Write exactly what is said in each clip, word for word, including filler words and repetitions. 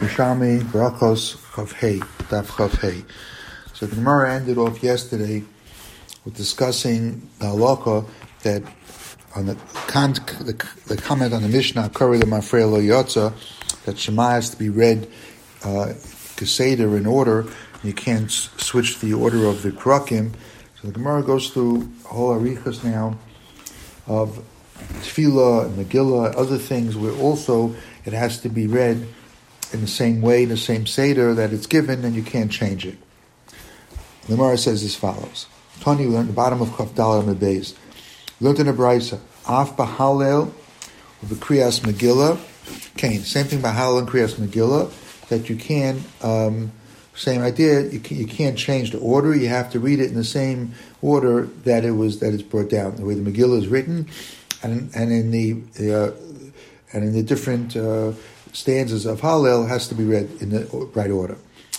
Yerushalmi Brachos Chav Hey, Daf Chav Hey. So the Gemara ended off yesterday with discussing the halakha that on the, the, the comment on the Mishnah, Kari L'Mafrei Lo Yotza, that Shema has to be read uh, Keseder in order. You can't s- switch the order of the Krakim. So the Gemara goes through a whole arichas now of Tefillah and Megillah, other things where also it has to be read in the same way, in the same Seder that it's given, and you can't change it. The Gemara says as follows. Tani, we learned the bottom of Chaf Dalet on the base. We learned in the Brisa, Af B'Halel, with the Kriyas Megillah, Kain. Same thing by Halel and Kriyas Megillah, that you can, um, same idea, you, can, you can't change the order, you have to read it in the same order that it was, that it's brought down, the way the Megillah is written, and and in the, uh, and in the different, uh, stanzas of Hallel has to be read in the right order.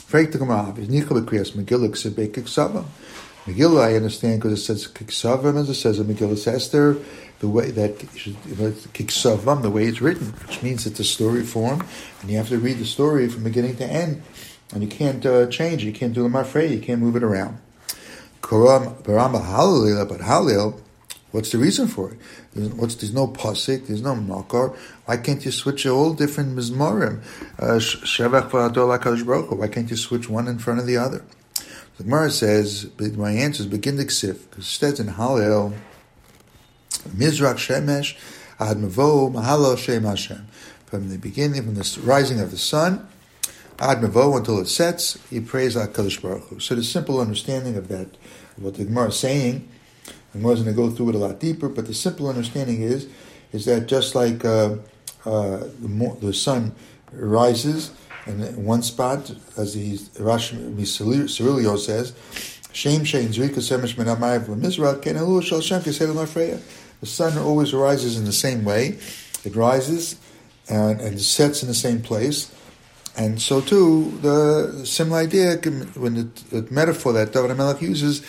Megillah, I understand because it says Kiksavam, as it says in Megillah Esther, the way that Kiksavam, the way it's written, which means it's a story form, and you have to read the story from beginning to end, and you can't uh, change it, you can't do L'Mafrei, you can't move it around. Koram Baramba Hallel, but Hallel, what's the reason for it? There's, what's, there's no pasuk, there's no makar. Why can't you switch all different mizmorim? Shevach v'adol HaKadosh Baruch Hu. Why can't you switch one in front of the other? The Gemara says, my answer is begin the ksif, because it says in Hallel, Mizrach Shemesh, Ad Mavo, Mahalo Shem Hashem. From the beginning, from the rising of the sun, Ad Mavo until it sets, he prays HaKadosh Baruch Hu. So the simple understanding of that, of what the Gemara is saying, I'm going to go through it a lot deeper, but the simple understanding is, is that just like uh, uh, the, mo- the sun rises in one spot, as the Rashi Cirilio says, Shem Shein Zrika Semesh Min Ha'mayim V'Mizrach Ken Elu Shel Shem Kesed L'Mafrei. The sun always rises in the same way. It rises and, and sets in the same place. And so too, the similar idea, when the, the metaphor that David HaMelech uses,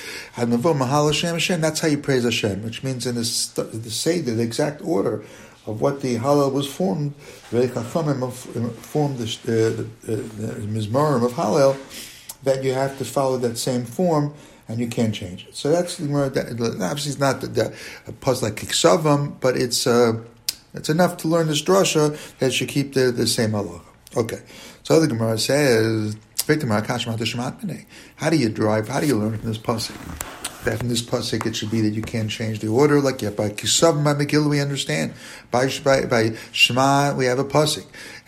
that's how you praise Hashem, which means in the, the Seder, the exact order of what the Hallel was formed, the Chachamim formed the, the, the, the Mizmorim of Hallel, that you have to follow that same form, and you can't change it. So that's, obviously it's not the, the, a puzzle like Kiksavam, but it's uh, it's enough to learn this drasha that you keep the, the same halacha. Okay, so the Gemara says, how do you drive, how do you learn from this pasuk? That from this pasuk it should be that you can't change the order, like yeah, by Kisav, by Megillah we understand. By, by, by Shema we have a pasuk.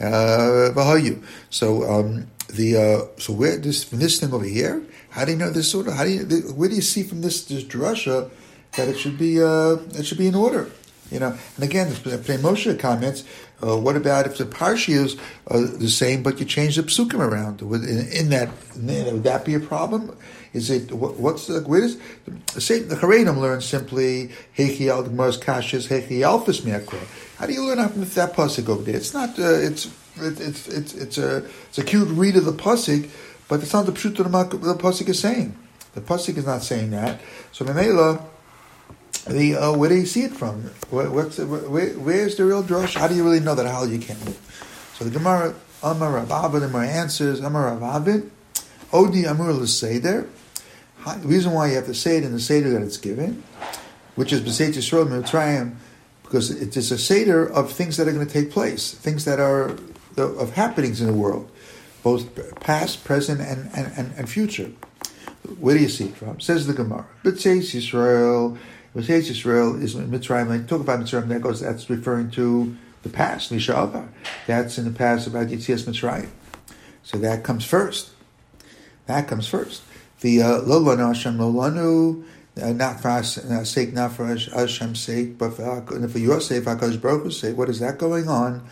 Uh, so um, the uh, so where this from this thing over here, how do you know this order? How do you where do you see from this this drasha that it should be uh, it should be in order? You know, and again, the Pnei Moshe comments, uh, what about if the Parshi is uh, the same, but you change the Psukim around? Would, in, in that, in, would that be a problem? Is it, what, what's the, where is, say, the Haredim learn simply, Hechi al Gemara's Kashas, Hechi alphas miakra. How do you learn from that pasuk over there? It's not, uh, it's, it, it's, it's, it's a, it's a cute read of the pasuk, but it's not the pshut of the, the pasuk is saying. The pasuk is not saying that. So, Memela, The, uh, where do you see it from? Where, what's the, where, where's the real drush? How do you really know that how you can't move? So the Gemara, Amar Rav Abed, the Gemara answers, Amar Rav Abed, Odi Amur L'Seder. The reason why you have to say it in the Seder that it's given, which is B'Seit Yisrael Mitzrayim, because it is a Seder of things that are going to take place, things that are of happenings in the world, both past, present, and, and, and, and future. Where do you see it from? Says the Gemara, B'Seit Yisrael. B'Seit Yisrael is Mitzrayim. When I talk about Mitzrayim, that goes. That's referring to the past, Misha'avar. That's in the past about Yitzias Mitzrayim. So that comes first. That comes first. The Lo Lanu Hashem Lo Lanu, not for our sake, not for Hashem's sake, but for, for your sake, for HaKadosh Baruch Hu's sake. What is that going on?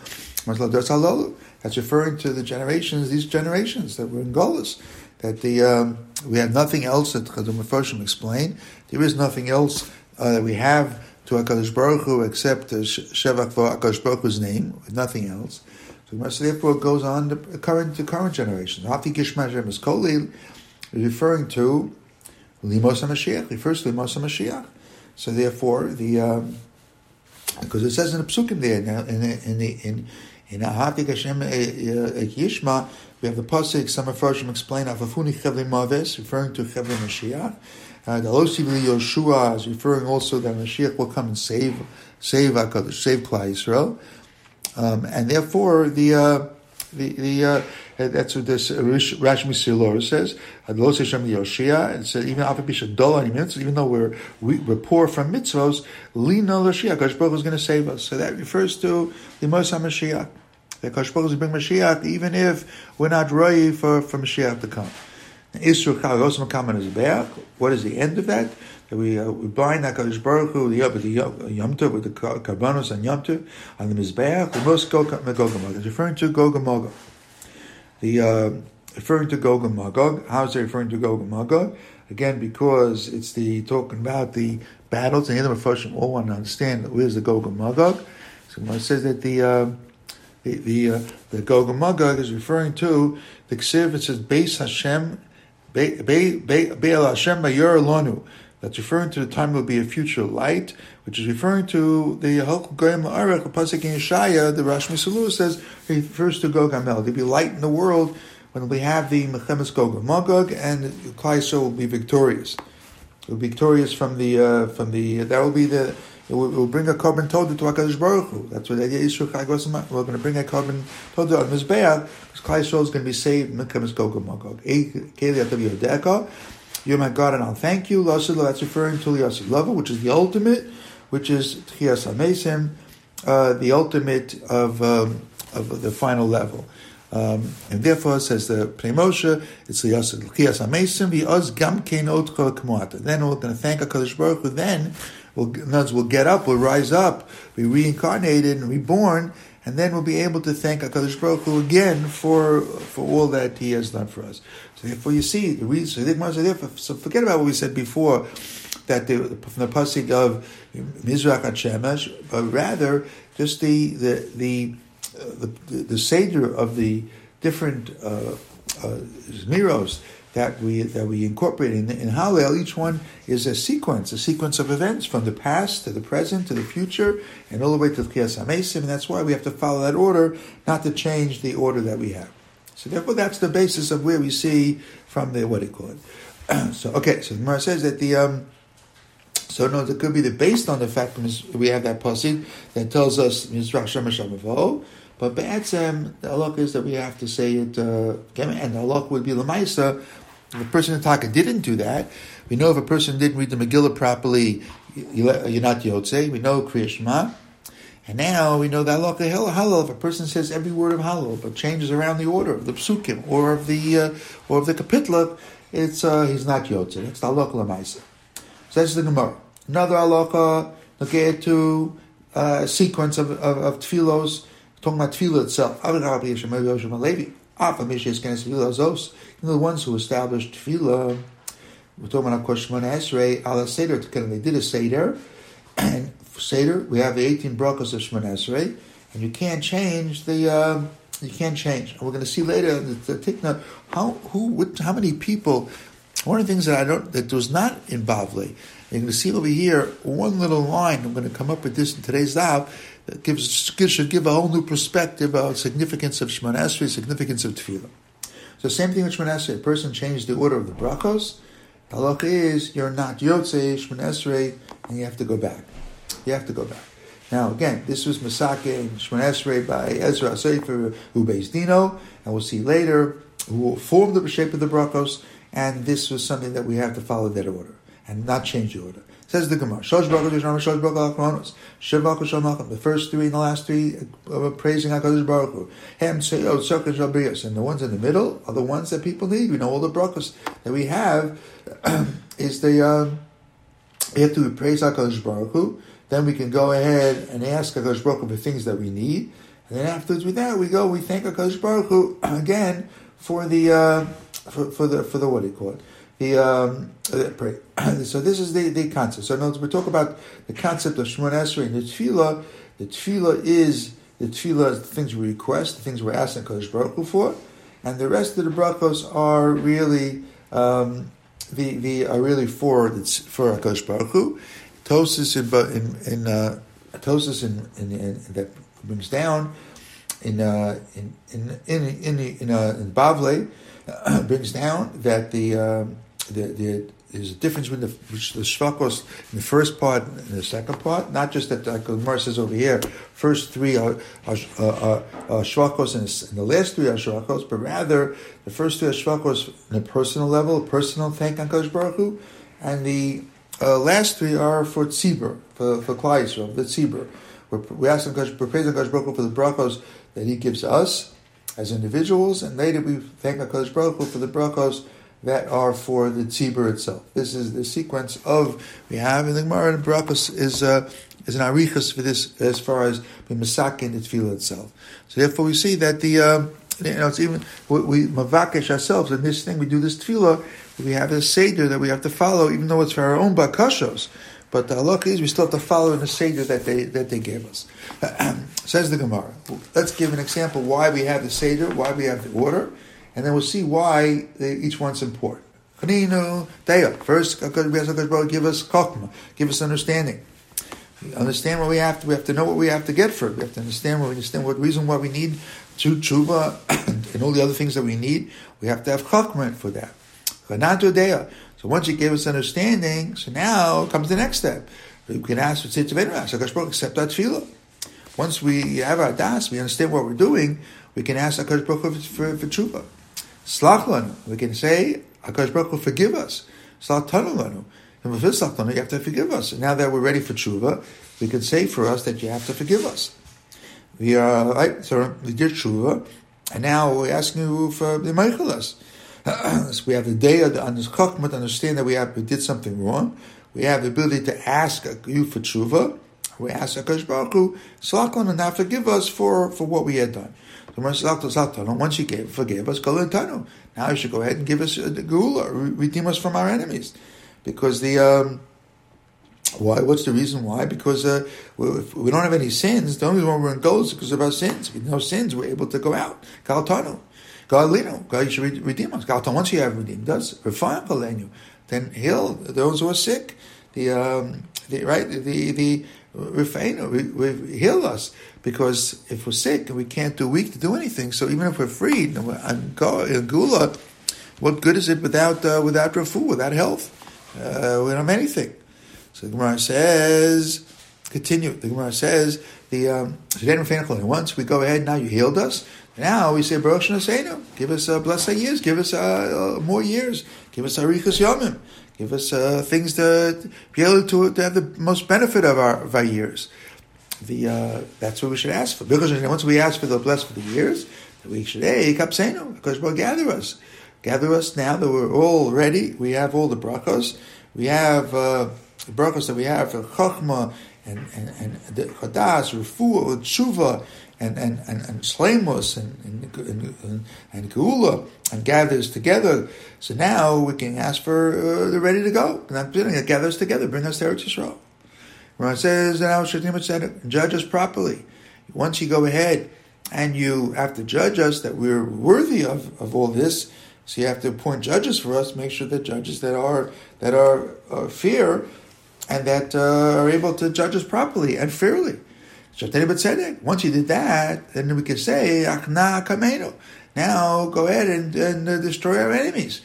That's referring to the generations, these generations that were in Golus. That the um, we have nothing else that the Mefarshim explained. There is nothing else Uh, that we have to HaKadosh Baruch Hu except uh, Shevach for HaKadosh Baruch Hu's name, nothing else. So therefore it goes on to current to current generations. Hafi Gishma Hashem is Kolil, referring to Limos HaMashiach, refers to Limos HaMashiach. So therefore the um, because it says in the Psukim there now in the in the in In Ahatik Hashem Yishma, we have the pasuk. Some Mepharshim explain Afafuni Chevli Maves, referring to Chevli Mashiach. Uh, the Losivli Yoshua is referring also that Mashiach will come and save, save Hakadosh, save Klal Yisrael, um, and therefore the uh, the the uh, that's what this uh, Rashmi Silor says. Los Hashem Yoshia. It says even even though we're we, we're poor from mitzvos, Lina Yoshia, Hakadosh Baruch Hu is going to save us. So that refers to the Moshe Mashiach. That Hakadosh Baruch Hu will bring Mashiach, even if we're not ready for for Mashiach to come. What is the end of that? That we uh, we bind HaKadosh Baruch Hu with the Yom Tov, with the Karbanos and Yom Tov on the Mizbeach. We must go Gog Magog. It's referring to Gog and Magog. The uh, referring to Gog and Magog. How is it referring to Gog and Magog? Again, because it's the talking about the battles, and the other Mepharshim all want to understand where's the Gog and Magog. So it says that the uh, the the, uh, the Gog and Magog is referring to the Ksiv. It says Beis Hashem. Be'el Hashem Mayor Lonu. That's referring to the time will be a future light, which is referring to the Halchul Goyim Arach, the pasuk in Yeshaya. The Rashmi Salur says it refers to Gog Hamel. There'll be light in the world when we have the Mechemes Gog and Magog, and Klal Yisrael will be victorious. It will be victorious from the uh, from the that will be the. It will, it will bring a carbon toda to HaKadosh Baruch Hu. That's what the idea is. We're going to bring a carbon toda on Mizbeach, because Klal Yisrael is going to be saved. Mechemes Gog and Magog. You're my God, and I'll thank you. That's referring to Liyasid Lava, which is the ultimate, which is Tchias HaMesim, uh, the ultimate of um, of the final level. Um, and therefore, says the Pnei Moshe, it's Liyasid Tchias HaMesim, v'oz gam kein otcha k'moata. Then we're going to thank HaKadosh Baruch Hu. Then we'll, we'll get up, we'll rise up, be reincarnated and reborn, and then we'll be able to thank HaKadosh Baruch Hu again for for all that He has done for us. So therefore, you see, the reason, so forget about what we said before, that the, from the pasuk of Mizrach Ad Shemesh, but rather just the the the uh, the, the, the seder of the different uh, uh, zmiros that we that we incorporate in, in Hallel. Each one is a sequence, a sequence of events from the past to the present to the future, and all the way to the Tchias HaMesim. And that's why we have to follow that order, not to change the order that we have. So therefore, that's the basis of where we see from the what do you call it. so okay, so the Gemara says that the um, so no, it could be that based on the fact that we have that pasuk that tells us Mizrach Shemesh Avavo. But Be'etzem, the halakha is that we have to say it, uh, and the halakha would be Lamaisa. If a person in Taka didn't do that, we know if a person didn't read the Megillah properly, you're not Yotze. We know Kriya Shema. And now we know that halakha halal. If a person says every word of halal, but changes around the order of the psukim or of the uh, or of the kapitla, it's uh, he's not Yotze. That's the halakha Lamaisa. So that's the Gemara. Another halakha, look to a sequence of, of, of tefillos. Talking about tefillah itself, even the ones who established tefillah, we're talking about Kosh Shemona Esrei ala Seder. They did a Seder, and for Seder we have the eighteen brachos of Shemona Esrei, and you can't change the um, you can't change. And we're going to see later the, the Tikna how who what, how many people. One of the things that I don't that was not in Bavli, you're going to see over here one little line. I'm going to come up with this in today's daf. That gives should give a whole new perspective about significance of Shemona Esrei, significance of Tefillah. So same thing with Shemona Esrei. A person changed the order of the brachos. The halakha is you're not Yotzei Shemona Esrei, and you have to go back. You have to go back. Now again, this was Masake and Shemona Esrei by Ezra Sefer Ubeis Dino, and we'll see later who formed the shape of the brachos. And this was something that we have to follow that order and not change the order. Says the Gemara, Shosh Baruch Hu, Shosh Baruch Hu, Akronos, Shavak Shal Malcham. The first three and the last three are praising HaKadosh Baruch Hu. Hem Seyot Sokat Shabrios, and the ones in the middle are the ones that people need. We know all the brachos that we have is the um, we have to praise HaKadosh Baruch Hu. Then we can go ahead and ask HaKadosh Baruch Hu for things that we need, and then afterwards with that we go we thank HaKadosh Baruch Hu again for the uh, for, for the for the what do you call it. The um, pray. So this is the, the concept. So in other words, we talk about the concept of Shemona Esrei and the Tefillah. The Tefillah is the Tefillah is the things we request, the things we're asking Kodesh Baruch Hu for, and the rest of the brachos are really um, the the are really for for Kodesh Baruch Hu. Tosis in in, in uh, Tosis in, in, in that brings down in uh, in in in in, in, uh, in Bavle uh, brings down that the uh, the the there's a difference between the, the shvakos in the first part and the second part. Not just that, like the Gemara says over here, first three are, are, are, are, are shvakos and, and the last three are shvakos, but rather the first three are shvakos on a personal level, personal thank on Kadosh Baruch Hu, and the uh, last three are for tzibur, for for Klal Yisrael, the tzibur. We're, we ask Kadosh, we're praising Kadosh Baruch Hu for the brachos that He gives us as individuals, and later we thank Kadosh Baruch Hu for the brachos that are for the tzibur itself. This is the sequence of, we have in the Gemara, and Barakos is uh, is an arichas for this as far as the masakin, the tefillah itself. So therefore we see that the, um, you know, it's even, we, we mavakesh ourselves in this thing, we do this tefillah, we have a seder that we have to follow, even though it's for our own bakashos. But the halakha is we still have to follow in the seder that they that they gave us. Says the Gemara. Let's give an example why we have the seder, why we have the order, and then we'll see why they, each one's important. First, give us chokmah, give us understanding. We understand what we have to. We have to know what we have to get for it. We have to understand what we understand what reason why we need to tshuva and all the other things that we need. We have to have chokmah for that. So once you give us understanding, so now comes the next step. We can ask for tzitzav, accept our tefillah. Once we have our das, we understand what we're doing. We can ask HaKadosh Baruch Hu for, for tshuva. Slach lanu. We can say, HaKadosh Baruch Hu, forgive us. Slach tanu lanu. And with slach lanu, you have to forgive us. And now that we're ready for tshuva, we can say for us that you have to forgive us. We are, right, so we did tshuva, and now we're asking you for the meichelas. So we have the day on this chokmah to understand that we have we did something wrong. We have the ability to ask you for tshuva. We ask HaKadosh Baruch Hu, slach lanu, and now forgive us for, for what we had done. Once you gave, forgave us, now you should go ahead and give us the geula, redeem us from our enemies. Because the um, why? What's the reason why? Because uh, if we don't have any sins, the only reason we're in goals is because of our sins. With no sins, we're able to go out. Galtanu, Galino, God, you should redeem us. Galtan, once you have redeemed us, then heal those who are sick. The um, the right the the. Refeinu, we, we heal us, because if we're sick and we can't do weak to do anything, so even if we're freed and we're in gula, what good is it without uh, without refu, without health? Uh, we don't have anything. So the Gemara says, continue. The Gemara says the um, once we go ahead, now you healed us. Now we say Baruch Shenaseinu, give us uh, blessed years, give us uh, uh, more years, give us arichas yomim. Give us uh, things to be able to, to have the most benefit of our, of our years. The uh, that's what we should ask for. Because once we ask for the blessed for the years, we should, hey, kapseinu, because we'll gather us. Gather us now that we're all ready. We have all the brachos. We have uh, the brachos that we have for chokhmah and, and, and the chadas, refuah, tshuva, and and and, and shleimus and and, and, and, and geula, and gathers together. So now we can ask for uh, they're ready to go. And I'm doing it. Gathers together, bring us to Eretz Yisrael. Ron says now said judge us properly. Once you go ahead and you have to judge us that we're worthy of, of all this, so you have to appoint judges for us. Make sure that judges that are that are uh, fair and that uh, are able to judge us properly and fairly. Once you did that, then we can say, Achna Kameno. Now go ahead and, and uh, destroy our enemies.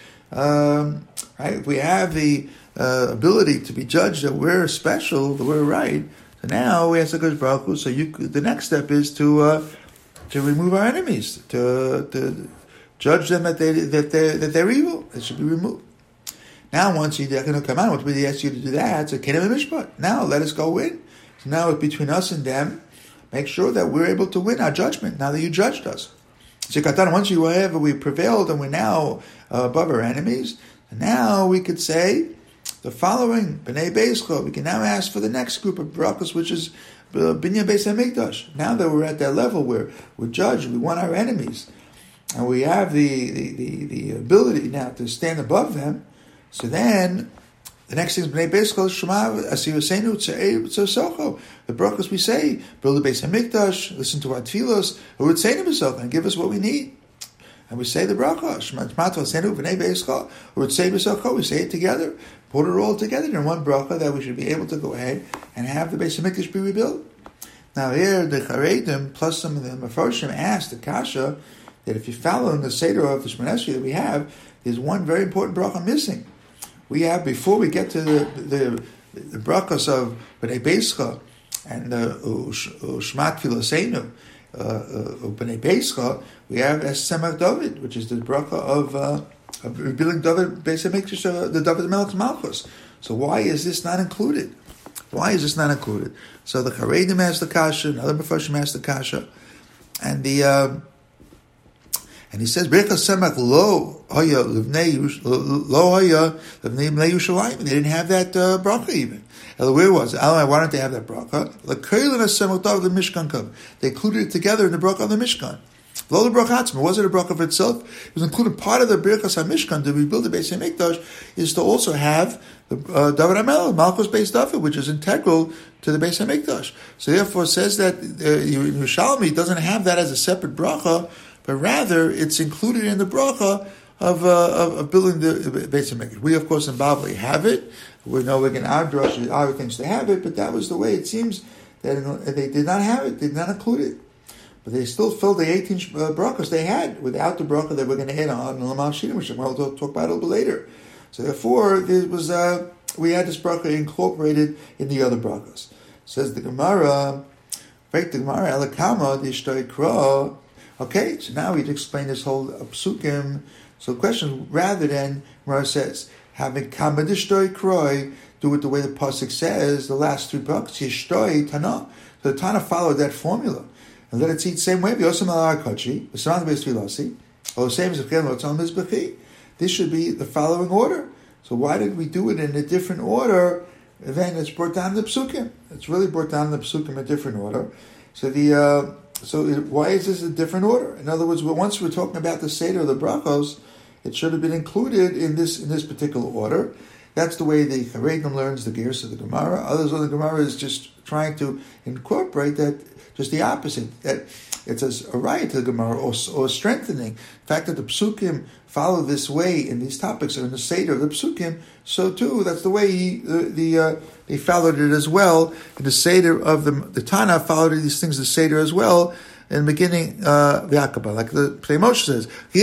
Um, right? If we have the uh, ability to be judged that we're special, that we're right, so now we ask the HaKadosh Baruch Hu, so you, the next step is to uh, to remove our enemies, to to judge them that they that they that they're evil. They should be removed. Now, once they're going to come out, once we ask you to do that, so Kenem Mishpat. Now let us go in. So now it's between us and them. Make sure that we're able to win our judgment now that you judged us. So once you have we prevailed and we're now uh, above our enemies, and now we could say the following: B'nai Beischa. We can now ask for the next group of brachos, which is Binyan Beis Hamikdash. Now that we're at that level where we're judged, we won our enemies, and we have the the, the, the ability now to stand above them. So then, the next thing is B'nai Beischa Shema Asirasenu Tzei Tzosoko. The brachos we say, build the Beis Hamikdash, listen to our tefillos, who would say to himself and give us what we need. And we say the bracha, Shema Tzmato Asenu B'nai Beischa, who would say B'Soko. We say it together, put it all together in one bracha that we should be able to go ahead and have the Beis Hamikdash be rebuilt. Now here, the Charedim, plus some of the Mefarshim, asked the Kasha that if you follow in the Seder of the Shemona Esrei that we have, there's one very important bracha missing. We have, before we get to the the, the brachas of B'nai Beischa and the Ushmat Filoseinu, B'nai Beischa, we have Es Tzemach David, which is the bracha of, uh, of rebuilding David, Beis HaMikdash, uh, the David Melech's Malchus. So why is this not included? Why is this not included? So the Charedim asked the Kasha, another Mefarshim asked the Kasha, and the uh, and he says, "Birchas Semach lo haya livnei lo haya livnei Bnei Yerushalayim." They didn't have that uh, bracha even. Where was it? Why don't they have that bracha? L'keilin Semach David the Mishkan come. They included it together in the bracha of the Mishkan. Lo the bracha atzma. Was it a bracha of itself? It was included. Part of the Birchas HaMishkan to rebuild the Beis HaMikdash is to also have the uh, David HaMelech, Malchus Beis David, which is integral to the Beis HaMikdash. So therefore, it says that uh, Yerushalmi doesn't have that as a separate bracha, but rather it's included in the bracha of, uh, of, of building the Beis HaMikdash. We, of course, in Bavli have it. We know we can our drush, our things to have it, but that was the way it seems that they did not have it, did not include it. But they still filled the eighteen uh, brachas they had without the bracha that we're going to add on the Lamal Shinim, which we'll talk about a little bit later. So therefore, it was uh, we had this bracha incorporated in the other brachas. Says the Gemara, break the Gemara, Elakama, the Ishtoi Kra. Okay, so now we'd explain this whole uh, psukim. So the question, rather than Gemara says, having Kama Dishtoi Kroi, do it the way the pasuk says, the last three brachas, Yishtoi Tana. So the Tana followed that formula. And let it see the same way. This should be the following order. So why did we do it in a different order? Then it's brought down the psukim. It's really brought down the psukim in a different order. So the uh, so it, why is this a different order? In other words, once we're talking about the Seder of the brachos, it should have been included in this in this particular order. That's the way the Charedim learns the Gerus of the Gemara. Others of the Gemara is just trying to incorporate that. Just the opposite, that it's a, a right to the Gemara, or, or strengthening. The fact that the Psukim follow this way in these topics, or in the Seder of the Psukim, so too, that's the way he, the, the uh, they followed it as well. In the Seder of the, the Tana followed these things, the Seder as well, in the beginning, uh, the Akaba, like the Pnei Moshe says,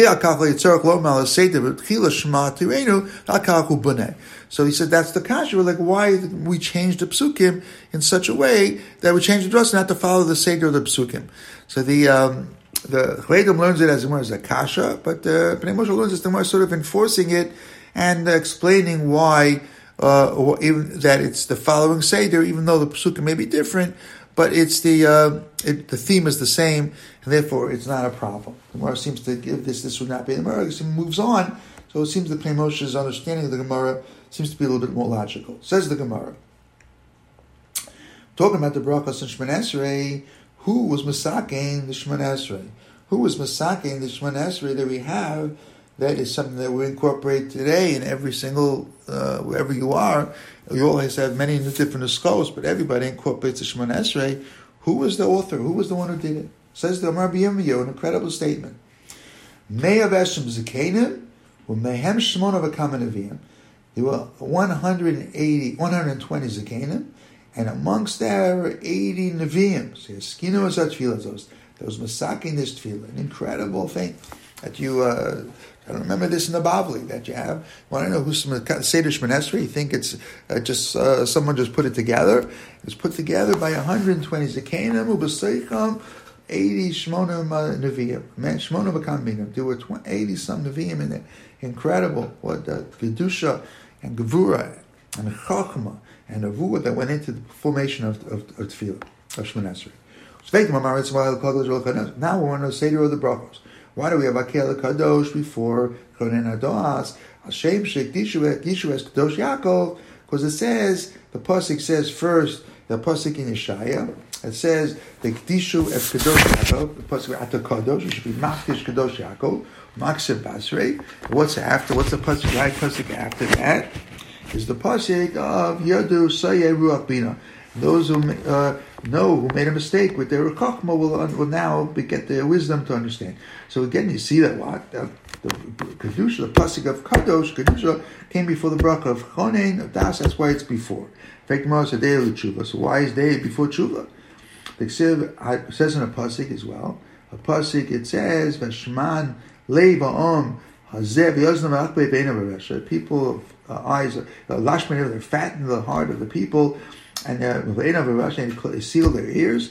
so he said that's the kasha. We're like, why we changed the psukim in such a way that we changed the dress not to follow the seder of the psukim. So the um, the Charedim learns it as as a kasha, but the Pnei Moshe learns it the more sort of enforcing it and uh, explaining why uh, or even that it's the following seder, even though the psukim may be different. But it's the uh, it, the theme is the same, and therefore it's not a problem. The Gemara seems to give this. This would not be the Gemara. It moves on, so it seems that Pnei Moshe's understanding of the Gemara seems to be a little bit more logical. Says the Gemara, talking about the brachas and Shemona Esrei, who was masakein the Shemona Esrei? Who was masakein the Shemona Esrei that we have? That is something that we incorporate today in every single, uh, wherever you are. You always have many different schools, but everybody incorporates the Shemona Esrei. Who was the author? Who was the one who did it? Says the Amar B'Yirmiyahu, an incredible statement. Me'av Eshem Zakenim, u'mehem Shemona v'kama Neviim. There were one hundred eighty, one hundred twenty Zakenim, and amongst there were eighty Neviim. So Yaskinu was that tefillah, those, those masaking this tefillah. An incredible thing that you... Uh, I don't remember this in the Bavli that you have. Want to know who's Seder Shemona Esrei? You think it's uh, just uh, someone just put it together? It was put together by one hundred twenty Zakenim, Ubaseicham, eighty Shmonim Neviim. Man, Shmonim V'Kam. There were eighty some Neviim in there. Incredible. What uh, Kedusha and Gevura and Chachma and Avua that went into the formation of, of, of Tefillah, of Shemona Esrei. Now we're on the Seder of the Brachos. Why do we have Akel Kadosh before Konen Adoas? Hashem Shekdishu Gishu Es Kadosh Yaakov, because it says the pasuk says first the pasuk in Yeshaya. It says the Kedishu Es Kadosh Yaakov. The pasuk Ata Kadosh. It should be Makdish Kadosh Yaakov. Makseh Basrei. What's after? What's the pasuk? Right pasuk after that is the pasuk of Yadu Sayeh Ruach Bina. Those who uh, know who made a mistake with their chachma will, will now be, get their wisdom to understand. So again, you see that what the, the kedusha, the pasuk of kadosh, kedusha came before the bracha of chonein of das. That's why it's before. In fact, tomorrow's a day of tshuva. So why is day before tshuva? The Ksiv says in a pasuk as well. A pasuk it says Vashman Leva Om Hazev Yoznam Akbe Beinav. People of uh, eyes, uh, Lashman, they're fat in the heart of the people, and they seal their ears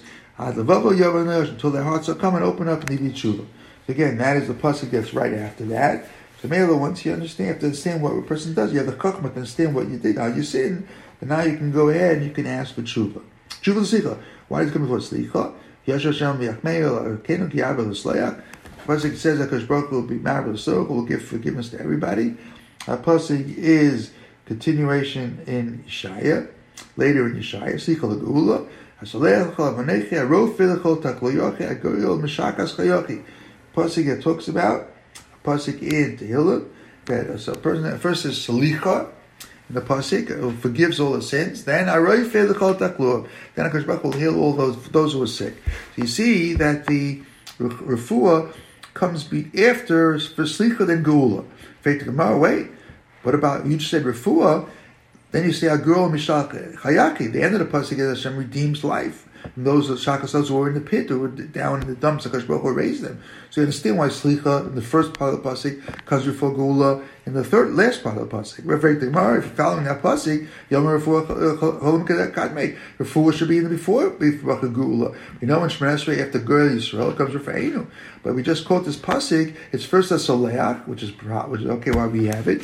until their hearts are come and open up and they need tshuva. Again, that is the pasuk that's right after that. So Mela, once you understand, you have to understand what a person does. You have the chachma to understand what you did. Now you sin, but now you can go ahead and you can ask for tshuva. Tshuva l'slicha. Why does it come before slicha? Yash Hashem v'yachmeil kenu ki yabel l'sleach. Pasuk says that Hakadosh Baruch Hu will be married with a circle, will give forgiveness to everybody. Our pasuk is continuation in Yeshaya, later in Yeshaya. Slicha l'geula. Hasalech l'chav anechi arof v'lechol takloyochi agoyol mishakas chayochi. Pasuk that talks about a pasuk in Tehillim that a person first is salicha in the pasuk who forgives all the sins. Then aroy fe'lechol taklur. Then Hakadosh Baruch Hu will heal all those those who are sick. So you see that the refuah comes be after for slicha then geula. Faith to Gemara. Wait, what about you just said refuah? Then you say agul mishak chayaki. The end of the pasuk is Hashem redeems life. And those shakas who were in the pit, who were down in the dumps, Hakadosh Baruch Hu raised them. So you understand why slicha in the first part of the pasuk comes before geula in the third last part of the pasuk. Referring to Gemara, if you're following that pasuk, yom refuah cholim kadmei. Refuah should be in the before before geula. You know, in Shemona Esrei after Gur Yisrael it comes Rafa'inu. But we just quote this pasuk. It's first a soleach, which is which is okay. Why we have it.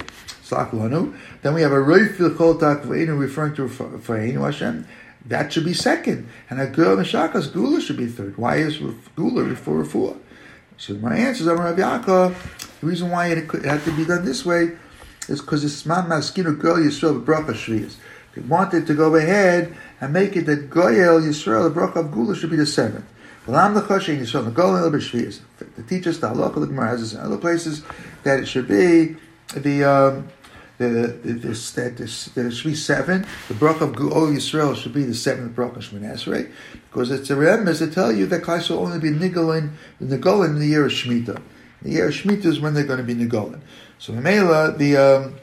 Then we have a roifil kol takveinu referring to Rafa'inu Hashem. That should be second. And a girl Meshakas, Gula should be third. Why is Gula before Refuah? So my answer is, Amar Rav Yaakov, the reason why it, it had to be done this way is because it's Man Maskinu Girl Yisrael, the Bracha Shviyas. They wanted to go ahead and make it that Goyel Yisrael, the Bracha of Gula, should be the seventh. Well, the Choshen Yisrael, the Goyel Shviyas. The teachers, the Halakha, the Gemara has this in other places, that it should be the... Um, The, the, this, that, this, that it should be seven. The bracha of Go'ol Yisrael should be the seventh bracha of Shemona Esrei, because it's a remembrance to tell you that Klai will only be nigolin, nigolin in the year of Shemitah. The year of Shemitah is when they're going to be nigolin. So Mela, the um,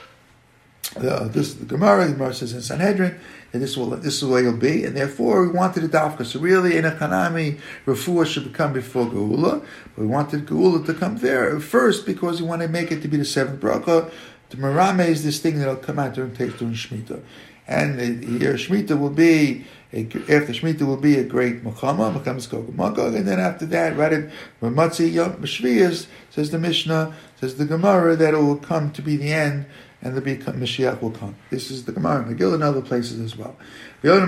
the this the Gemara, the Gemara says in Sanhedrin, and this will this is the way it'll be, and therefore we wanted a dafka. So really, in a Chanami, Refuah should come before Geula, but we wanted Geula to come there first because we want to make it to be the seventh bracha. The Merame is this thing that will come out during during Shemitah, and the year Shemitah will be a, after Shemitah will be a great Mechama, Mechamas Gog Magog, and then after that, right at Ramatzi Yom Shviyas, says the Mishnah, says the Gemara, that it will come to be the end, and the Mashiach will come. This is the Gemara in Megillah and other places as well. Yom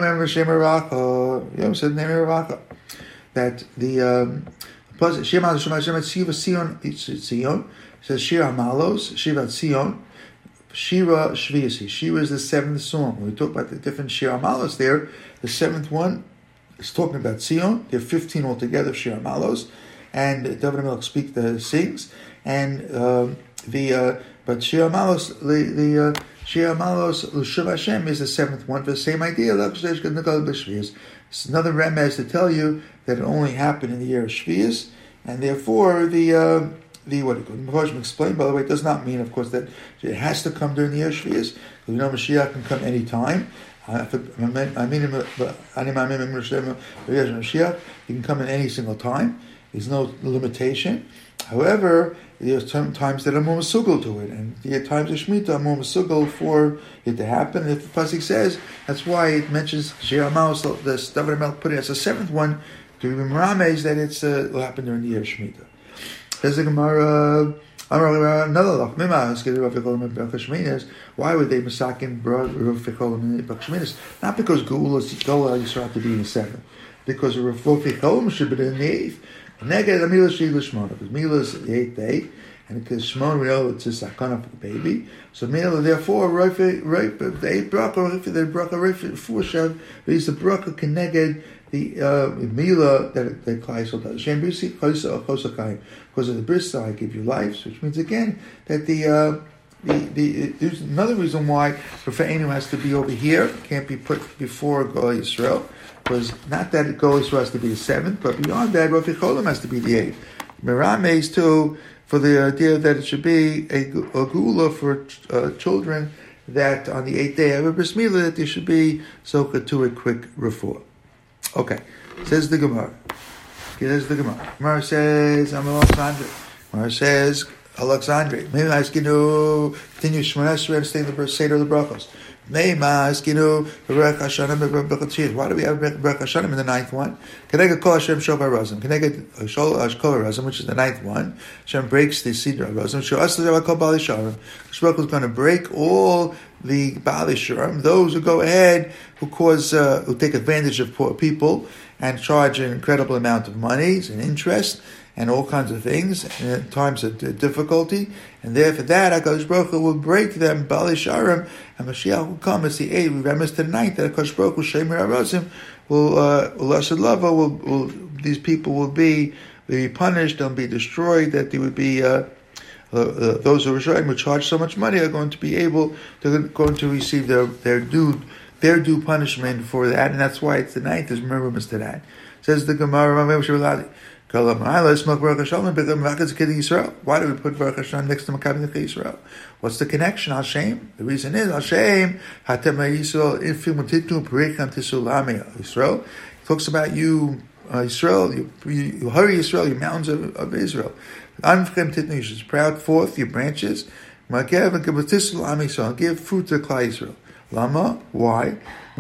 said Nemi that the um, Shema Shema Shema Shiva Sion Sion says Shira Malos Shiva Sion. Shira Shviyasi. Shira is the seventh song. When we talk about the different Shira Malos there, the seventh one is talking about Sion. There are fifteen altogether of Shira Malos, and David HaMelech speaks the sings, and um, the uh, but Shira Malos the the uh, Shira Malos L'Shuv Hashem is the seventh one. For the same idea, it's another remez to tell you that it only happened in the year of Shviyas, and therefore the. Uh, The what the Mepharshim explained, by the way, it does not mean, of course, that it has to come during the year Shviyas. We know Mashiach can come any time. I mean, Mashiach, he can come in any single time. There's no limitation. However, there are some times that are more masugal to it, and the times of Shemitah are more masugal for it to happen. And if the pasuk says, that's why it mentions Shir Malos, the David HaMelech put it as a seventh one to be Merames that it's uh, will happen during the year of Shemitah. There's the Gemara, another loch. Why would they masakin not because Geula Geula Yisrael have to be in the seventh, because Refuah should be in the eighth. Neged the Milah Shil Shmona, because Milah is the eighth day, and because Shmona we know it's a sakana for the baby. So Milah therefore right the eighth bracha the bracha Refuah Shav is the bracha Keneged the uh, Milah that they Klai Yisrael does. Shem Brisi Chosa Chosakayim. Because of the brisa, I give you life, which means again that the uh, the, the there's another reason why Rafa'inu has to be over here, can't be put before Goel Yisrael, because not that Goel Yisrael has to be the seventh, but beyond that, Rafi Cholim has to be the eighth. Merames too, for the idea that it should be a, a gula for uh, children that on the eighth day of a bris milah that there should be soka to a quick refuah. Okay. Says the Gemara. Says the Gemara. Gemara says, I'm Alexandre. Gemara says, Alexandre. Maybe I ask you to continue Shemona Esrei and stay in the Seder of the Brachos. Maybe I ask you to Berech Hashanim and Berech Tzir. Why do we have Berech Hashanim in the ninth one? Keneged Kol Hashem Shov HaRazim. Keneged Kol HaRazim, which is the ninth one. Hashem breaks the Seder HaRazim. Sho'as L'Zeh Kol Baalei Sharem. Hashem is going to break all the Baalei Sharem, those who go ahead, who cause, uh, who take advantage of poor people and charge an incredible amount of monies and interest and all kinds of things in times of difficulty, and therefore that HaKadosh Baruch Hu will break them, Baalei Sharem, and Mashiach will come as the eighth. We remember to the ninth that HaKadosh Baruch Hu, Shemer HaRazim, will, uh, will, will, will, these people will be, will be punished, they'll be destroyed, that they would be, uh, uh, uh, those who are Rishonim who charge so much money are going to be able, they're going to receive their, their due, their due punishment for that, and that's why it's the ninth, there's remembrance to that. Says the Gemara, why do we put Baruch Hashem next to Makabei Nechei Yisrael? What's the connection? Hashem. The reason is Hashem. Yisrael. He talks about you, uh, Israel. You, you, you hurry Israel, you mountains of, of Israel. You should sprout forth your branches. Give fruit to the Klal Yisrael. Lama. Why?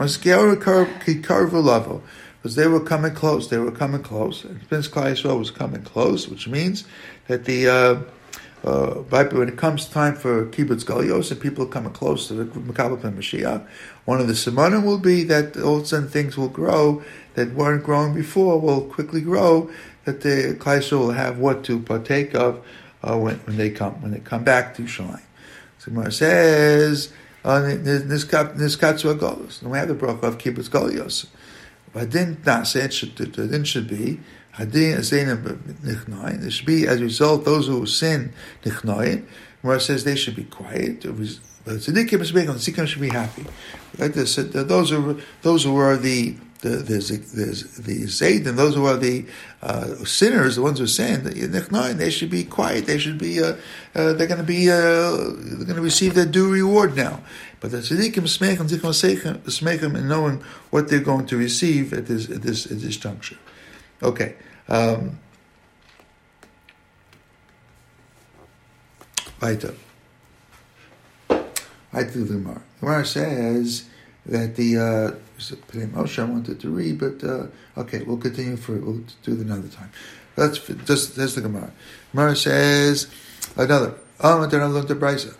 Because they were coming close. They were coming close. And Prince Klal Yisrael was coming close, which means that the uh, uh, when it comes time for Kibbutz Galios and people are coming close to the Mekabel Pnei Mashiach, one of the simonim will be that all of a sudden things will grow that weren't growing before, will quickly grow, that the Klal Yisrael will have what to partake of uh, when, when they come when they come back to Yerushalayim. So Gemara says, Niskatzua Golos. And we have the bracha of Kibbutz Galios. Hadin Nase, it should, it should be, Hadin Azeinim Nichnoin. There should be, as a result, those who sin Nichnoin, where it says they should be quiet. The Tzaddikim is making, the Tzaddikim should be happy. Like this, those who, those who are the, the there's, there's the Zaydim, those who are the uh, sinners, the ones who sin, the Nichnoin, they should be quiet. They should be, uh, uh, they're going to be, uh, they're going to receive their due reward now. But the tzaddikim smechim, tzaddikim smechim, in knowing what they're going to receive at this at this at this juncture. Okay. Um, Weiter. Weiter to the Gemara. The Gemara says that the uh, Pnei Moshe I wanted to read, but uh, okay, we'll continue for we'll do it another time. That's just that's the Gemara. Gemara says another. The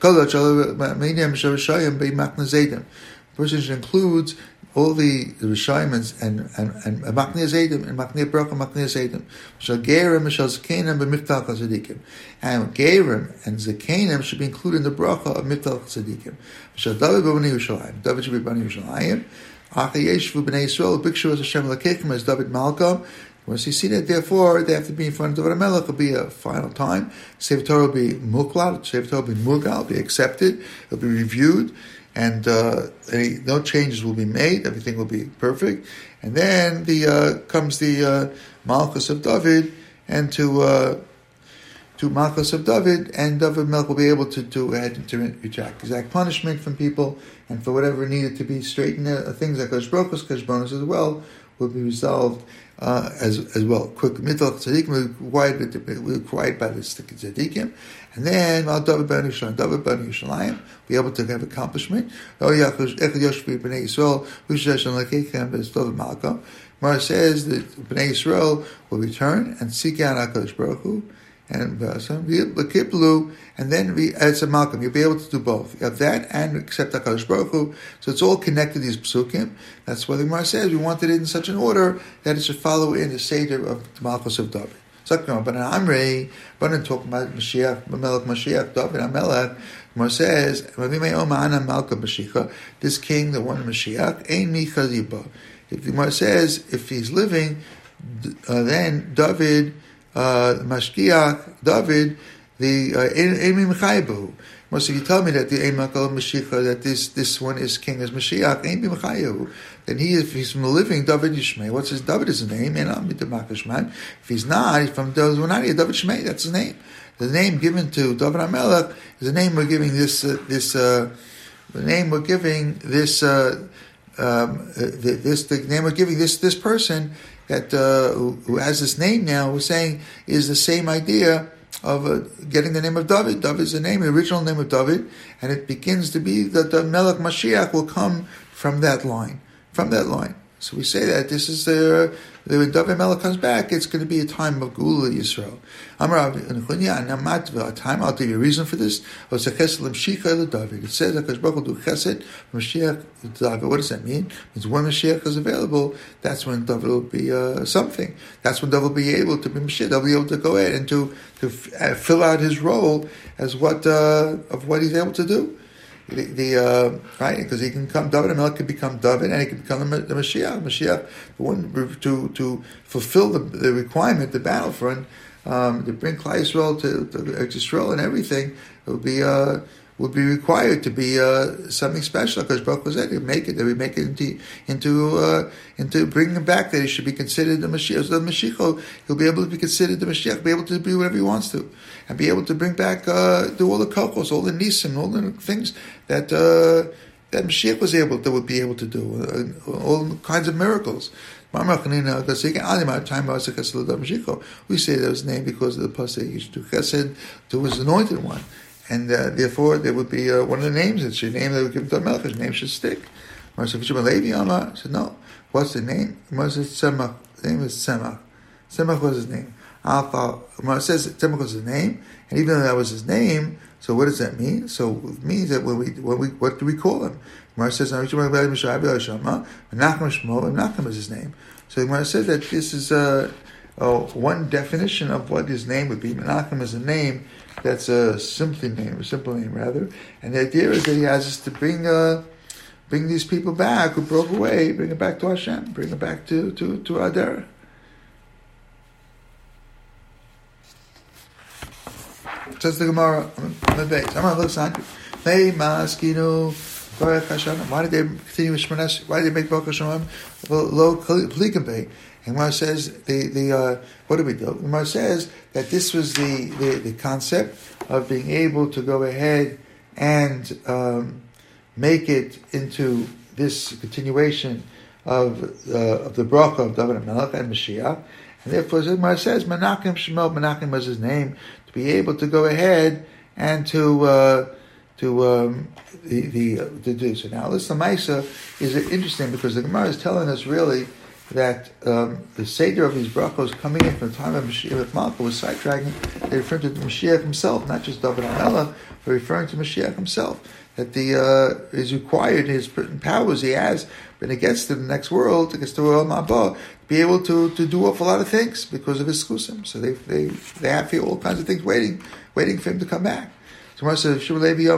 person includes all the, the Rishayim and and and Maknei Zaydim and Maknei Bracha Maknei Zaydim. Shal Gerim and Shal Zakenim b'Miftal Tzadikim. And Gerim and Zakenim should be included in the Bracha of Miftal Tzadikim. Shal David b'Bnei Yerushalayim. David should be Bnei Yerushalayim. Acha Yeshvu Bnei Yisrael Bikshu as Hashem Lakechem as David Malcolm. Once you see that, therefore, they have to be in front of David HaMelech. It'll be a final time. Sefer Torah will be muklat. Sefer Torah will be mugal. It'll be accepted. It'll be reviewed. And uh, any, no changes will be made. Everything will be perfect. And then the uh, comes the uh, Malchus of David, and to uh, to Malchus of David, and David HaMelech will be able to to, uh, to reject exact punishment from people, and for whatever needed to be straightened, uh, things like Kosh Brochus, Kosh Bonus as well, will be resolved uh, as as well. Quick middle tzaddikim required required by the tzaddikim, and then Al David ben Yerushalayim, David ben Yerushalayim, be able to have accomplishment. Oh Echad Yoshvi b'nei Yisrael, V'Sheshem Lekechem b'Es David Malka. Mara says that b'nei Yisrael will return and seek out HaKadosh Baruch Hu, and Kiplu, and then we, as a Malcolm, you'll be able to do both. You have that and accept HaKadosh Baruch Hu. So it's all connected, these psukim. That's why the Gemara says we wanted it in such an order that it should follow in the Seder of the Malchus of David. So, but in Amrei, but in talking about Mashiach, Melech Mashiach, David HaMelech, Gemara says, this king, the one Mashiach, Ein mi chaziba. If the Gemara says, if he's living, uh, then David, Uh, Mashkiach, David, the Amy Mechayebu. Most if you tell me that the Ein Makal Mashiach, that this this one is king as Mashiach, Amy Mechayebu, then he, if he's from the living, David Yishmei. What's his David is his name? And I'm the Makashman. If he's not, he's from those who not David Shmei. That's his name. The name given to David HaMelech is the name we're giving this uh, this uh, the name we're giving this. Uh, um, this the name we're giving this this person that uh, who, who has this name now, we're saying is the same idea of uh, getting the name of David. David is the name, the original name of David, and it begins to be that the Melech Mashiach will come from that line, from that line. So we say that this is the, the when David Melech comes back, it's going to be a time of Gula Yisrael. A time, I'll give you a reason for this. It says that Kadosh Baruch Hu do chesed Mashiach David. What does that mean? It means when Mashiach is available, that's when David will be uh, something. That's when David will be able to be Mashiach. They'll be able to go ahead and to to f- fill out his role as what uh, of what he's able to do. The, the uh, right, because he can come, David HaMelech can become David, and he can become the, the Mashiach. Mashiach, the one to to fulfill the, the requirement, the battlefront, um, to bring Klal Yisrael to, to Eretz Yisrael and everything, will be uh, would be required to be uh, something special. Because Baruch Hu said, "He make it, that we make it into into uh, into bringing him back. That he should be considered the Mashiach. So the Mashiach, he'll be able to be considered the Mashiach, be able to do whatever he wants to, and be able to bring back uh, do all the kokos, all the nisim, all the things that uh, that Mashiach was able to would be able to do, uh, all kinds of miracles." We say that was named because of the pasuk he should do chesed to his anointed one. And uh, therefore, there would be uh, one of the names that should name that would give to Melech. His name should stick. I said, no. What's the name? His name is Tzemach. Tzemach was his name. Alpha. It says Tzemach was his name, and even though that was his name, so what does that mean? So it means that when we, when we, what do we call him? Gemara says, Menachem Menachem is his name. So the Gemara says that this is uh, uh, one definition of what his name would be. Menachem is a name that's a simple name, a simple name rather. And the idea is that he has us to bring uh, bring these people back who broke away, bring it back to Hashem, bring it back to to to our derech. Says the Gemara on the base. I'm on the side. Hey, Maskino. Why did they continue with Shmonas? Why did they make Baruch Hashem low Pelikampe? And Gemara says the the uh, what do we do? Gemara says that this was the, the, the concept of being able to go ahead and um, make it into this continuation of uh, of the bracha of David HaMelech and Mashiach, and therefore Gemara says Menachem Shemel. Menachem was his name, to be able to go ahead and to. Uh, To um, the the uh, to do so. Now, this Lamaisa is interesting because the Gemara is telling us really that um, the seder of these brachos coming in from the time of Mashiach Malka was sidetracking. They refer to the Mashiach himself, not just David HaMelech, but referring to Mashiach himself. That the uh, is required, his powers he has when he gets to the next world, it gets to Olam Haba, be able to, to do awful lot of things because of his skusim. So they they they have here all kinds of things waiting waiting for him to come back. So Gemara says, his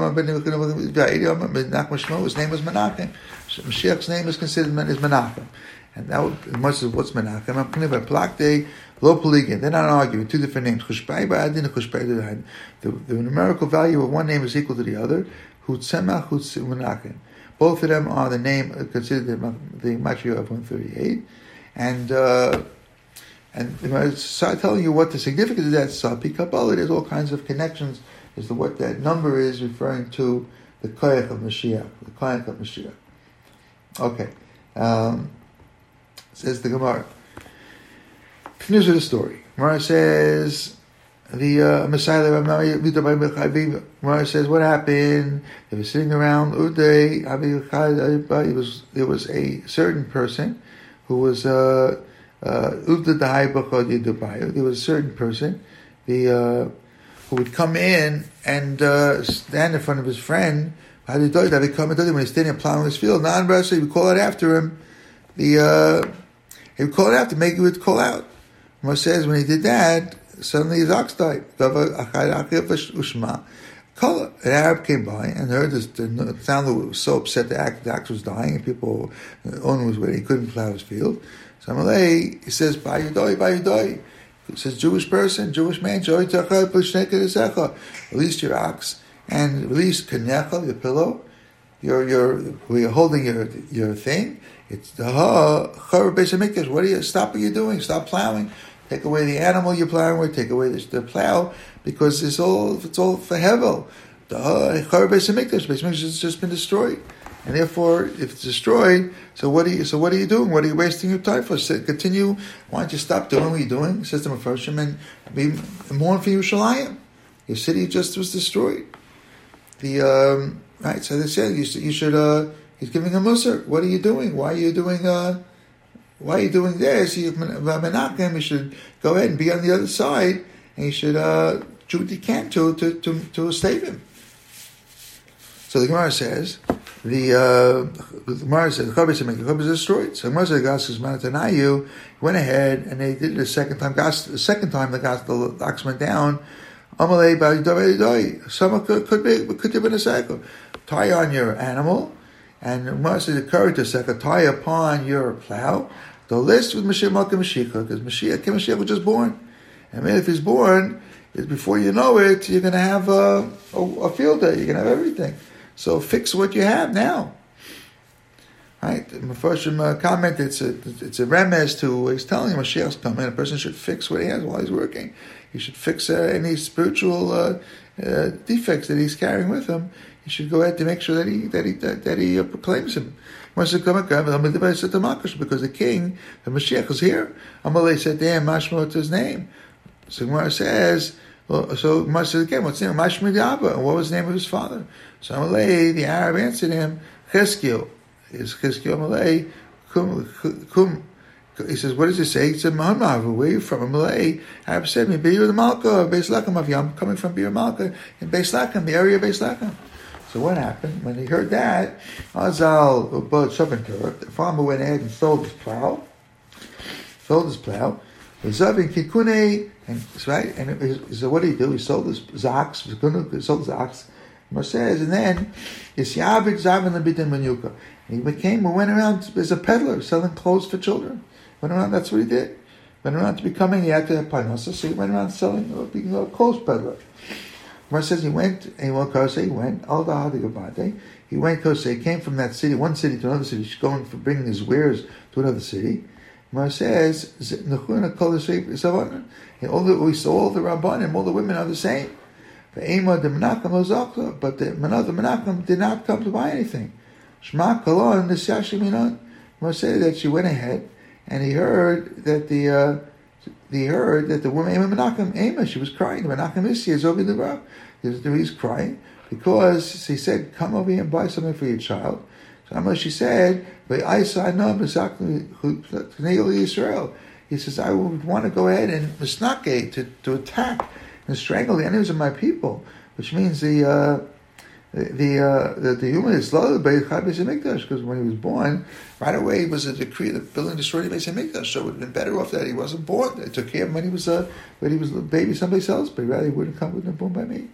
name was Menachem. Mashiach's name is considered is Menachem. And that would, Gemara says, what's Menachem? They're not arguing, two different names. The, the numerical value of one name is equal to the other. Both of them are the name, considered the, the Matria of one thirty-eight. And, uh, and I start telling you what the significance of that Sapi Kabbalah, there's all kinds of connections as to what that number is referring to the Koyach of Mashiach, the Koyach of Mashiach. Okay. Um, says the Gemara. News of the story. Gemara says, the uh, Messiah, Gemara says, what happened? They were sitting around Uday, it was, there was a certain person who was, uh, uh, there was a certain person, the, uh, who would come in and uh, stand in front of his friend. How did he do that? He come when he's standing plowing his field. Non-brasa, he would call out after him. The uh, he would call it out to make it would call out. Moshe says when he did that, suddenly his ox died. An Arab came by and heard this, the sound that was so upset the ox was dying and people, the owner was waiting, he couldn't plow his field. So Amalei, he says, "By your doy, by your doy." It says, Jewish person, Jewish man, release your ox and release kanecha, your pillow, your your where you're holding your your thing. It's the ha charav beis hamikdash. What are you? Stop what you're doing. Stop plowing. Take away the animal you're plowing with. Take away the, the plow because it's all it's all for hevel. The charav beis hamikdash. Beis hamikdash has just been destroyed. and therefore, if it's destroyed, so what are you? So what are you doing? What are you wasting your time for? So continue. Why don't you stop doing what you're doing? Says the Mefarshim, and be mourn for Yerushalayim. Your city just was destroyed. The um, right. So they said you should. You should uh, he's giving a musar. What are you doing? Why are you doing? Uh, why are you doing this? You, you should go ahead and be on the other side, and you should uh, do what you can to to to, to save him. So the Gemara says, the, uh, the Gemara says, the Chavis is destroyed. So the Gemara says, Gas Manatanayu went ahead and they did it a second time. Gas, the second time the gas, the ox went down, Amalei Ba'idoi, someone could, could be, could have been a cycle. Tie on your animal, and the Gemara says, encourage the second, tie upon your plow. The list with Mashiach Malka Mashiach, because Mashiach, Mashiach was just born. And man, if he's born, before you know it, you're going to have a, a, a field day, you're going to have everything. So fix what you have now, right? The Mefarshim uh, comment it's a it's a remez to he's telling him Mashiach's coming. A person should fix what he has while he's working. He should fix uh, any spiritual uh, uh, defects that he's carrying with him. He should go ahead to make sure that he that he that, that he uh, proclaims him. Because the king, the Mashiach, is here. Amalei said to him, Mashma, his name. So Gemara says. Well, so Gemara says again, what's the name? Mashmi Abba, and what was the name of his father? So Amalei, the Arab, answered him, Cheskil. Is Cheskil Amalei? Kum, kum. He says, what does it say? He said, Mahamavu, where are you from? Amalei, Arab said, me, Bir the Malka, Beis Lakem, I'm coming from Bir Malka, in Beis Lakem, the area of Beis Lakem. So what happened? When he heard that, Azal, the farmer went ahead and sold his plow, sold his plow, Zavin Kikune, and right, and it, so what did he do? He sold his, his ox. He sold his ox. It says, and then Yisyavid Zavin Lebitim Manyuka. He became, he went around as a peddler, selling clothes for children. Went around. That's what he did. Went around to becoming. He had to have parnasa, so he went around selling, uh, being a clothes peddler. It says he went, and he went. He went. Al Dahadi He went because he came from that city, one city to another city. He's going for bringing his wares to another city. Mar says, Nechuna Kol Yisrael, all the we saw all the Rabbanim, all the women are the same. But the Menachem Menachem did not come to buy anything. Shema Kalon Nisyashiminon. Mar said that she went ahead and he heard that the uh, he heard that the woman Ema Menachem Ema she was crying. Menachem Isi is over the rock. He's crying because he said, "Come over here and buy something for your child." So she said, "But I saw no Israel." He says, "I would want to go ahead and misnake to to attack and strangle the enemies of my people," which means the uh, the the, uh, the the human is loved by Beis Hamikdash, because when he was born, right away it was a decree that building destroyed the Beis Hamikdash. So it would have been better off that he wasn't born. They took care of him when he was uh, when he was a baby someplace else, but rather he wouldn't come wouldn't have born by me.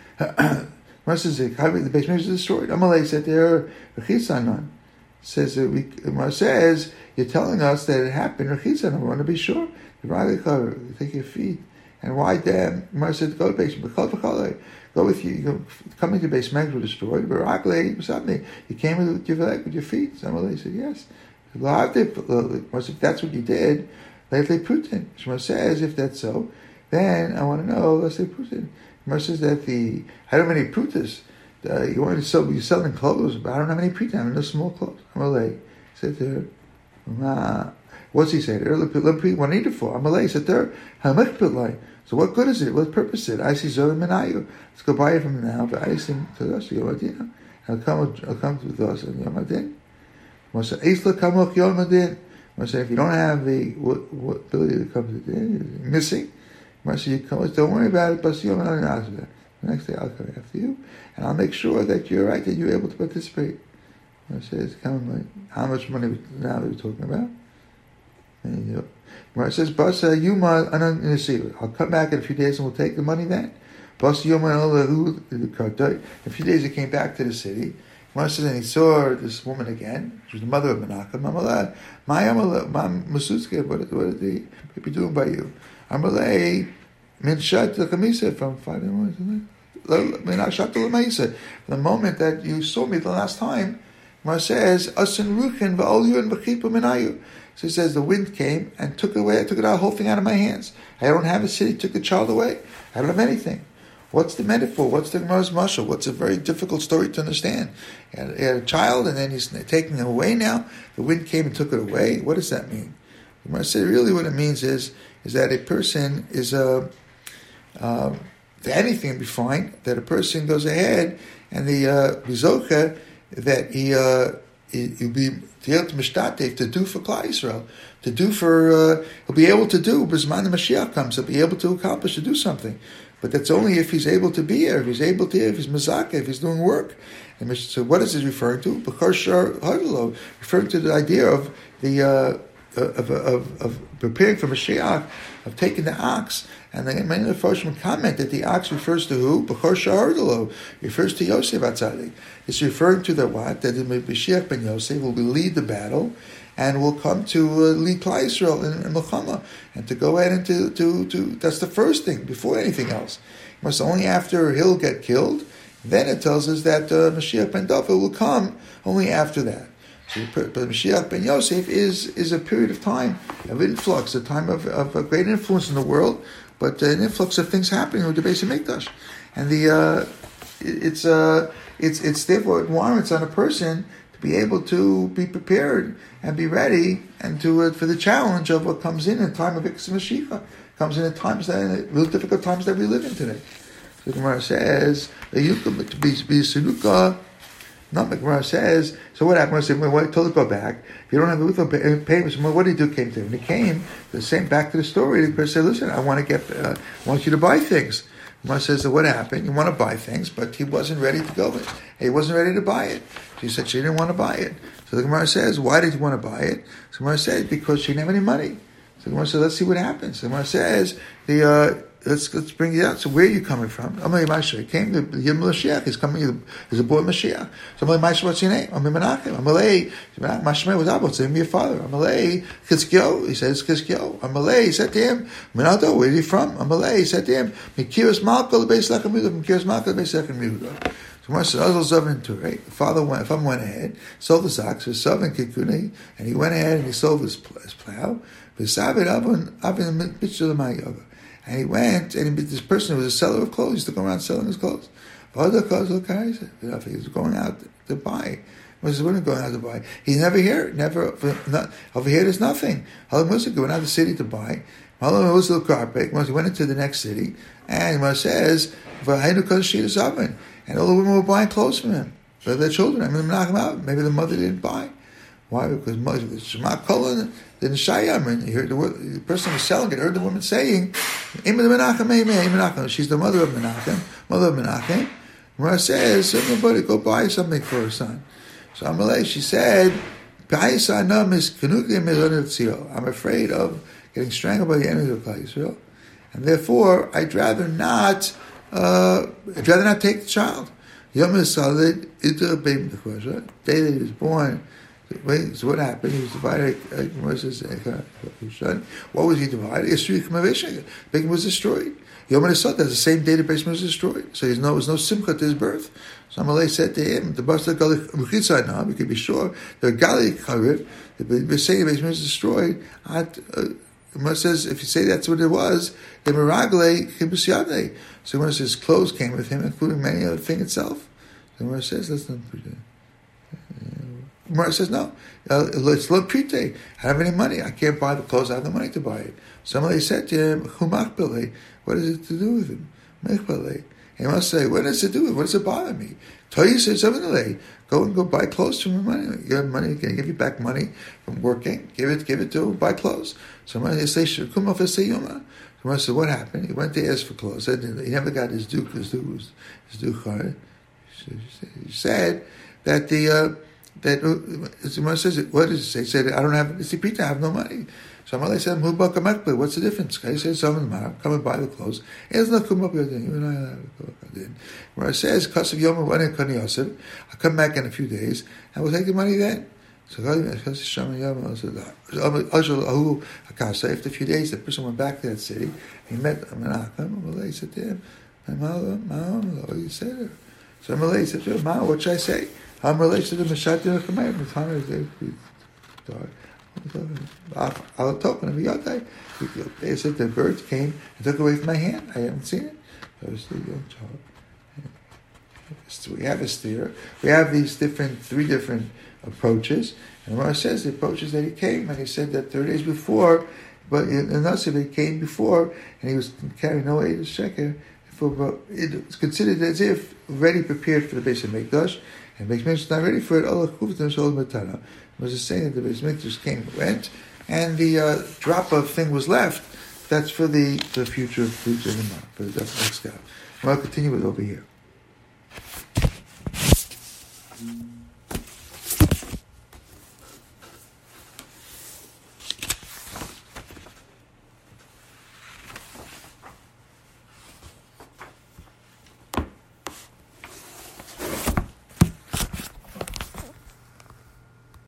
The Beis Hamikdash is destroyed. Amalei said there, Rechisanon says that we. Mar says you're telling us that it happened. Rechisanon, we want to be sure. You take your feet and why them? Mar said go to Beis Hamikdash. Go with you. You coming to Beis Hamikdash was destroyed. Barakle something. You came with your leg with your feet. So Amalei said yes. Mar said if that's what you did, lately Putin. Mar says if that's so, then I want to know. Let's say Putin. Mar says that the I don't have any prutas. Uh, you want to sell? You're selling clothes, but I don't have any prutas. I have no small clothes. Amalei said there. Nah. What's he say? What I need it for? Amalei said there. So what good is it? What purpose is it? I see Zolim Menayu. Let's go buy it from him now. But I see to us Yom Adin. I'll come. I'll come with us on Yom Adin. Mar said Eisla Kamoch Yom Adin. Mar said if you don't have the what, what ability to come to the din, you're missing. Mar said you come. Don't worry about it. But Yom Adin. The next day I'll come after you, and I'll make sure that you're right, that you're able to participate. I says, "Come, how much money now are we talking about?" And you know, it says, "Basa Yuma Anan I'll come back in a few days and we'll take the money then." Basa Yuma in a few days he came back to the city. Mar says, and he saw this woman again. She was the mother of Menachem. Amalei, my Amalei, my Masutzke, what are the people doing by you? Amalei, min shat the chamisa from five in the moment that you saw me the last time, Mar says, Asin Ruchin va'olyu v'chipa minayu. So he says the wind came and took away, took it out, whole thing out of my hands. I don't have a city, took the child away. I don't have anything. What's the metaphor? What's the Gemara's mashal? What's a very difficult story to understand? He had, he had a child, and then he's taking him away now. The wind came and took it away. What does that mean? The Gemara said really what it means is, is that a person is a... Uh, anything would be fine, that a person goes ahead and the uh, bizocha that he uh, he'll be able to mishtatev to do for Klal Yisrael, to do for uh, he'll be able to do. B'zman the Mashiach comes, he'll be able to accomplish to do something, but that's only if he's able to be here, if he's able to, if he's mezakeh, if he's doing work. And so, what is this referring to? B'chor shar hadlo, referring to the idea of the uh, of, of of preparing for Mashiach, of taking the ox. And then many of the Farshim comment that the ox refers to who? B'chor shahardalo, refers to Yosef HaTzadik. It's referring to the what? That the Mashiach ben Yosef will lead the battle and will come to uh, lead Klal Yisrael in, in Milchama, and to go ahead and to, to, to, that's the first thing, before anything else. It must only after he'll get killed, then it tells us that uh, Mashiach ben David will come only after that. So, but Mashiach ben Yosef is, is a period of time of influx, a time of, of a great influence in the world, but an influx of things happening with the Beis HaMikdash, and the uh, it's uh, it's it's therefore it warrants on a person to be able to be prepared and be ready, and to uh, for the challenge of what comes in in time of Ikkas Mashiach, comes in at times that real difficult times that we live in today. So the Gemara says the Yukam to be be Sunuka. Not the Gemara says. So what happened? I said, well, told to go back. If you don't have the Utham payments, well, what did he do? Came to him. When he came, the same back to the story. The person said, listen, I want to get, uh, I want you to buy things. The Gemara says, so what happened? You want to buy things, but he wasn't ready to go. He wasn't ready to buy it. She said she didn't want to buy it. So the Gemara says, why did you want to buy it? So the Gemara said, because she didn't have any money. So the Gemara said, let's see what happens. So the Gemara says, the, uh, Let's let's bring it out. So where are you coming from? Amalei Mashiach. He came to Yom Mashiach. He's coming. He's a boy Mashiach. So Amalei Mashiach, what's your name? Amalei Menachem. Amalei Mashmei was Abba. Say, your father. Amalei Chizkiyo. He says Chizkiyo. Amalei. He said to him, Menado. Where are you from? Amalei. He said to him, Mikiras Malka leBeis Lechem Yehuda. Mikiras Malka leBeis Lechem Yehuda. So Gemara says, Azal Zavin Turei. The father went. Father went ahead, sold his ox, his Zavin Kikuni, and he went ahead and he sold his his plow. V'Savit Avon Avon Mitzvah L'Mayoga. And he went, and he, this person was a seller of clothes. He used to go around selling his clothes. Other clothes, he was going out to buy. He was going out to buy. He's never here. Never not, over here. There's nothing. Halam Musa went out of the city to buy. Halam Musa he went into the next city, and he says, and all the women were buying clothes from him for their children. I mean, knock them out. Maybe the mother didn't buy. Why? Because Shema Kolan didn't shayam, and he heard the, word, the person who was selling it heard the woman saying, she's the mother of Menachem, mother of Menachem. Gemara says, somebody go buy something for her son. So Amalei, she said, I'm afraid of getting strangled by the enemies of Klal Yisrael, and therefore I'd rather not. Uh, I'd rather not take the child. Yom Salid, the day that he was born. Wait, so what happened? He was divided. Uh, what was he divided? Bigam was destroyed. Yom HaSad, that's the same day the Beis was destroyed. So there was no simcha to his birth. So Amalei said to him, "The Basta Gali Muchitzai now, we could be sure the Gali Chaviv, the saying the Beis was destroyed." At uh, says if you say that's what it was, the Miragle Kibusyade. So when it says clothes came with him, including many other thing itself. So when it says that's not pretty. Gemara says, no, uh, it's lo prite. I don't have any money. I can't buy the clothes. I have the money to buy it. Somebody said to him, what is it to do with him? He must say, what does it do with it? What does it bother me? Toyi says, go and go buy clothes from your money. You have money, can give you back money from working. Give it, give it to him, buy clothes. Somebody say, Gemara said, what happened? He went to ask for clothes. He never got his due, his due, his due. He said that the, uh, that Gemara says, what does it say? He said, I don't have, I have no money. So Amalei said, what's the difference? He said, come and buy the clothes. Gemara says, I'll come back in a few days, and we'll take the money then. So after a few days, the person went back to that city, he met Menachem, Amalei said to him, he said, so Amalei said to him, what should I say? I'm related to the Meshati Nechemay. The time is they said the birds came and took away from my hand. I haven't seen it. So we have a steer. We have these different, three different approaches. And Gemara says the approaches that he came, and he said that thirty days before, but in Nasiv he came before, and he was carrying no aid of sheker. It's considered as if already prepared for the base of Mikdash, and Beis Mikdash is not ready for it. Allah kuftim shalom matana. Was just saying that the Beis Mikdash came and went, and the uh, drop of thing was left. That's for the the future future of the month, for the next guy. I'll continue with over here.